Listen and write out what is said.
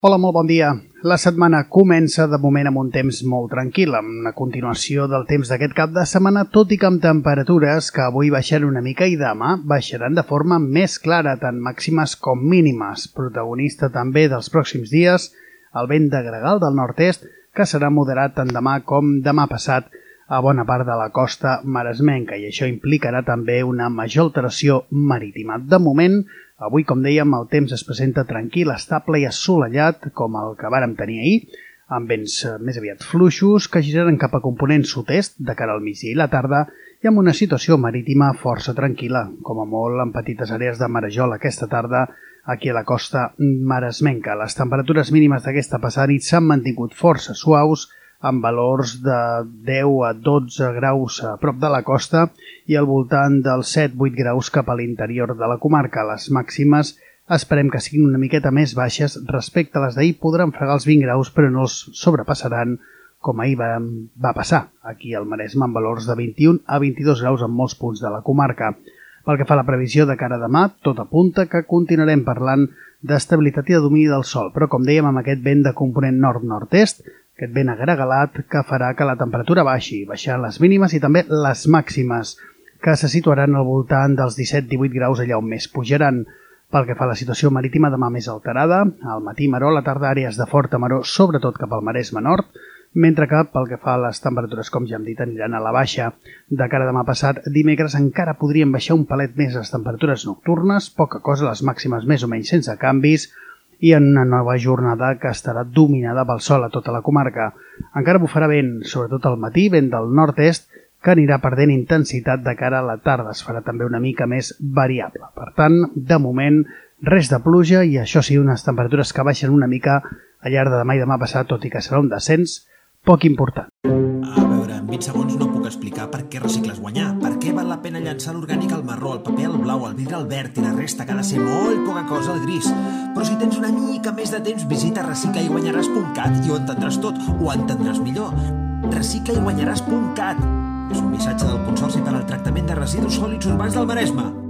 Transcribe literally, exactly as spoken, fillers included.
Hola, molt bon dia. La setmana comença de moment amb un temps molt tranquil, amb una continuació del temps d'aquest cap de setmana, tot i que amb temperatures que avui baixaran una mica i demà baixaran de forma més clara, tant màximes com mínimes. Protagonista també dels pròxims dies, el vent de gregal del nord-est, que serà moderat tant demà com demà passat a bona part de la costa maresmenca, i això implicarà també una major alteració marítima. De moment, avui, com dèiem, el temps es presenta tranquil, estable i assolellat, com el que vàrem tenir ahir, amb vents més aviat fluixos que giraran cap a component sud-est de cara al migdia i la tarda i amb una situació marítima força tranquil·la, com a molt en petites àrees de marejol aquesta tarda aquí a la costa maresmenca. Les temperatures mínimes d'aquesta passada nit s'han mantingut força suaus, amb valors de deu a dotze graus a prop de la costa i al voltant dels set a vuit graus cap a l'interior de la comarca. Les màximes esperem que siguin una miqueta més baixes respecte a les d'ahir, podran fregar els vint graus però no els sobrepassaran com ahir va, va passar aquí al Maresme amb valors de vint-i-un a vint-i-dos graus en molts punts de la comarca. Pel que fa a la previsió de cara a demà, tot apunta que continuarem parlant d'estabilitat i de domini del sol, però com dèiem amb aquest vent de component nord-nord-est, aquest vent agregalat que farà que la temperatura baixi, baixant les mínimes i també les màximes, que se situaran al voltant dels disset a divuit graus allà on més pujaran. Pel que fa a la situació marítima, demà més alterada, al matí maror, a la tarda àrees de forta maror, sobretot cap al Maresme nord, mentre que pel que fa a les temperatures, com ja hem dit, aniran a la baixa. De cara a demà passat, dimecres encara podrien baixar un palet més les temperatures nocturnes, poca cosa, les màximes més o menys sense canvis, i en una nova jornada que estarà dominada pel sol a tota la comarca. Encara bufarà vent, sobretot al matí, vent del nord-est, que anirà perdent intensitat de cara a la tarda. Es farà també una mica més variable. Per tant, de moment, res de pluja i això sí, unes temperatures que baixen una mica al llarg de demà i demà passat, tot i que serà un descens poc important. A veure, en vint segons no puc explicar per què recicles guanyar, per què val la pena llançar l'orgànic al marró, el paper al blau, el vidre al verd i la resta que ha de ser molt poca cosa al gris. Però si tens una mica més de temps, visita recicla i guanyaràs punt cat i ho entendràs tot, ho entendràs millor. recicla i guanyaràs punt cat és un missatge del Consorci per al Tractament de Residus Sòlids Urbans del Maresme.